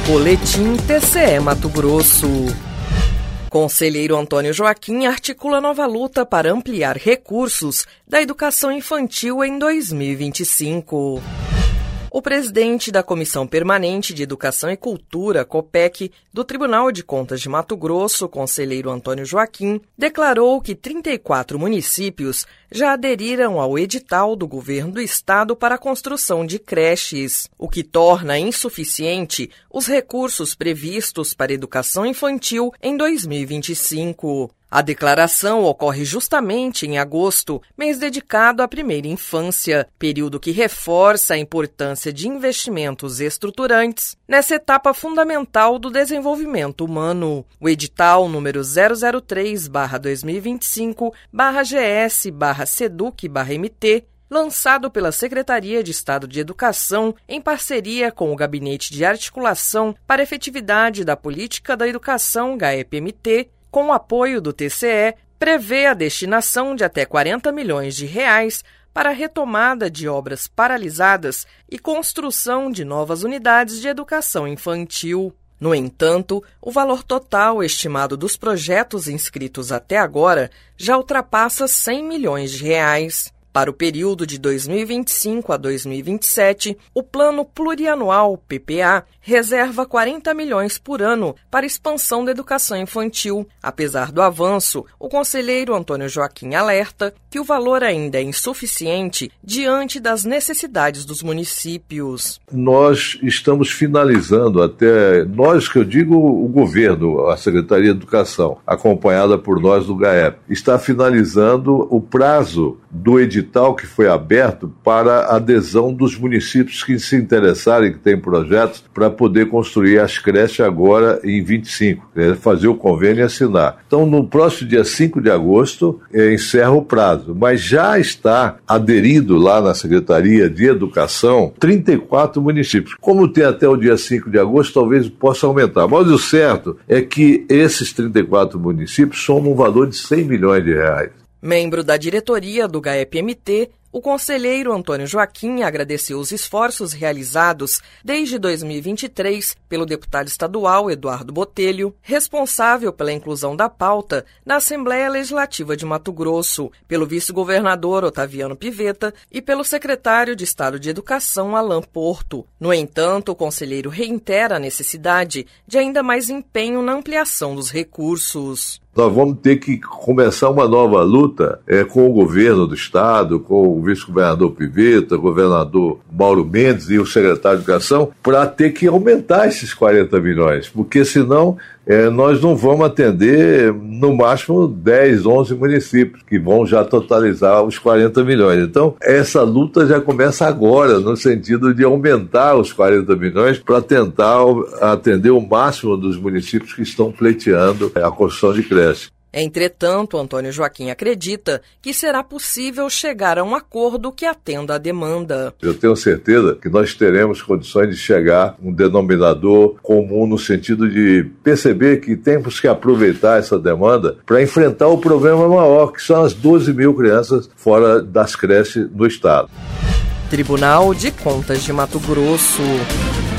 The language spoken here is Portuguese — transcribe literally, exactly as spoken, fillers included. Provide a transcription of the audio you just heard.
Boletim T C E Mato Grosso. Conselheiro Antônio Joaquim articula nova luta para ampliar recursos da educação infantil em dois mil e vinte e cinco. O presidente da Comissão Permanente de Educação e Cultura, COPEC, do Tribunal de Contas de Mato Grosso, conselheiro Antônio Joaquim, declarou que trinta e quatro municípios já aderiram ao edital do governo do estado para a construção de creches, o que torna insuficiente os recursos previstos para a educação infantil em dois mil e vinte e cinco. A declaração ocorre justamente em agosto, mês dedicado à primeira infância, período que reforça a importância de investimentos estruturantes nessa etapa fundamental do desenvolvimento humano. O edital número zero zero três barra dois mil e vinte e cinco barra G S barra SEDUC barra M T, lançado pela Secretaria de Estado de Educação em parceria com o Gabinete de Articulação para a Efetividade da Política da Educação, G A E P M T, com o apoio do T C E, prevê a destinação de até quarenta milhões de reais para a retomada de obras paralisadas e construção de novas unidades de educação infantil. No entanto, o valor total estimado dos projetos inscritos até agora já ultrapassa cem milhões de reais. Para o período de dois mil e vinte e cinco a dois mil e vinte e sete, o Plano Plurianual P P A reserva quarenta milhões por ano para expansão da educação infantil. Apesar do avanço, o conselheiro Antônio Joaquim alerta que o valor ainda é insuficiente diante das necessidades dos municípios. Nós estamos finalizando até, nós que eu digo o governo, a Secretaria de Educação, acompanhada por nós do G A E P, está finalizando o prazo do edital que foi aberto para a adesão dos municípios que se interessarem, que têm projetos, para poder construir as creches agora em vinte e cinco, é, fazer o convênio e assinar. Então, no próximo dia cinco de agosto, é, encerra o prazo, mas já está aderido lá na Secretaria de Educação trinta e quatro municípios. Como tem até o dia cinco de agosto, talvez possa aumentar, mas o certo é que esses trinta e quatro municípios somam um valor de cem milhões de reais. Membro da diretoria do G A E P M T, o conselheiro Antônio Joaquim agradeceu os esforços realizados desde dois mil e vinte e três pelo deputado estadual Eduardo Botelho, responsável pela inclusão da pauta na Assembleia Legislativa de Mato Grosso, pelo vice-governador Otaviano Pivetta e pelo secretário de Estado de Educação Alan Porto. No entanto, o conselheiro reitera a necessidade de ainda mais empenho na ampliação dos recursos. Nós vamos ter que começar uma nova luta é, com o governo do estado, com o vice-governador Pivetta, o governador Mauro Mendes e o secretário de Educação, para ter que aumentar esses quarenta milhões, porque senão é, nós não vamos atender no máximo dez, onze municípios, que vão já totalizar os quarenta milhões. Então, essa luta já começa agora, no sentido de aumentar os quarenta milhões para tentar atender o máximo dos municípios que estão pleiteando a construção de creche. Entretanto, Antônio Joaquim acredita que será possível chegar a um acordo que atenda à demanda. Eu tenho certeza que nós teremos condições de chegar a um denominador comum no sentido de perceber que temos que aproveitar essa demanda para enfrentar o problema maior, que são as doze mil crianças fora das creches no estado. Tribunal de Contas de Mato Grosso.